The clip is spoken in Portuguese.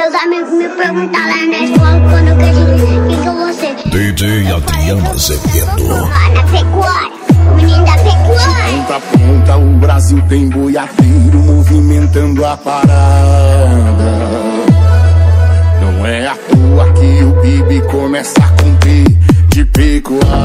Meus amigos me perguntam lá na escola quando eu cresci, quem que eu vou ser? DJ Adriano Azevedo. Na pecuária, o menino da pecuária. De ponta a ponta o Brasil tem boiadeiro movimentando a parada. Não é à toa que o Bibi começa a cumprir de pecuária.